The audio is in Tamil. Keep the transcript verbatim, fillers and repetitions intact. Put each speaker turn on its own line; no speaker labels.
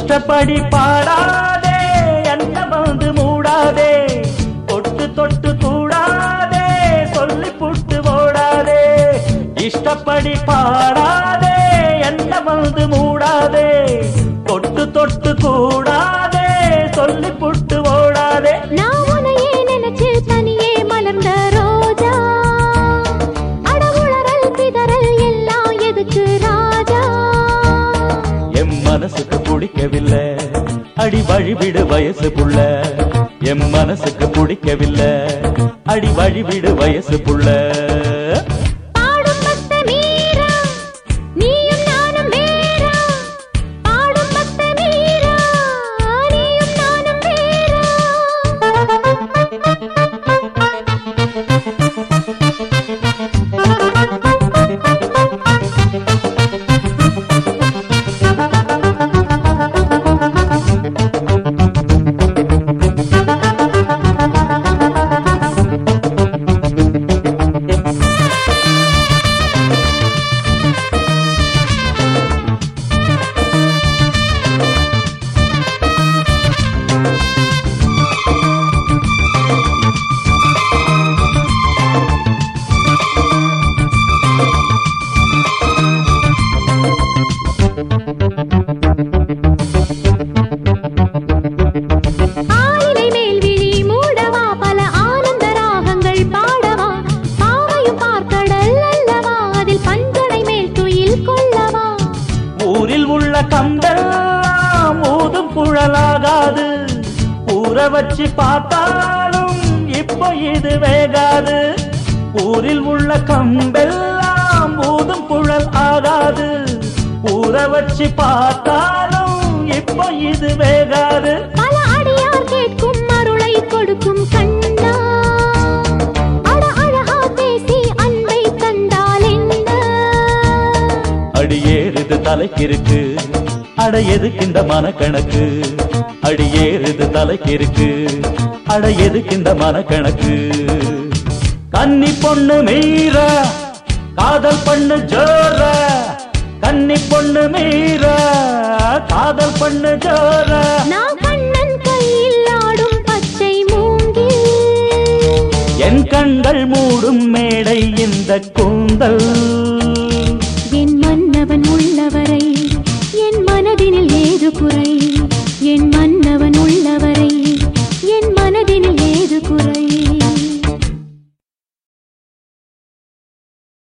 இஷ்டப்படி பாடாதே என்ன வந்து மூடாதே தொட்டு தொட்டு கூடாதே சொல்லி புட்டு ஓடாதே இஷ்டப்படி பாடாதே என்ன வந்து மூடாதே தொட்டு தொட்டு கூடாதே சொல்லி புட்டு ஓடாதே
நான் உன்னையே நினைச்சு தனியே மலர்ந்த ரோஜா அடவுளறல் பிதறல் எல்லாம் எதுக்கு ராஜா
எம் மனசுக்கு பிடிக்கவில்லை அடி வழிவிடு வயசு புள்ள எம் மனசுக்கு பிடிக்கவில்லை அடி வழிவிடு வயசு புள்ள கம்பெல்லாம் ஊதும் குழலாகாது ஊற வச்சு பார்த்தாலும் இப்போ இது வேகாது ஊரில் உள்ள கம்பெல்லாம் ஊதும் குழல் ஆகாது ஊற வச்சு பார்த்தாலும் இப்போ இது வேகாது
பல அடியார் கேட்கும் அருளை கொடுக்கும் கண்ணா அட அழகா பேசி அன்பை தந்தால் என்ன
அடியேறுது தலைக்கிருக்கு அட எதுக்கு இந்த மனக்கணக்கு அடியேறுது தலைக்கிருக்கு அட எதுக்கு இந்த மனக்கணக்கு கன்னி பொண்ணு மீற காதல் பண்ணு ஜோர கன்னி பொண்ணு மீற காதல் பண்ணு ஜோர
நான் கண்ணன் கையில் ஆடும் பச்சை மூங்கில்
என் கண்கள் மூடும் மேடை இந்த கூந்தல்
என் மன்னவன் உள்ளவரை என் மனதினில் ஏது குறை என் மன்னவன் உள்ளவரை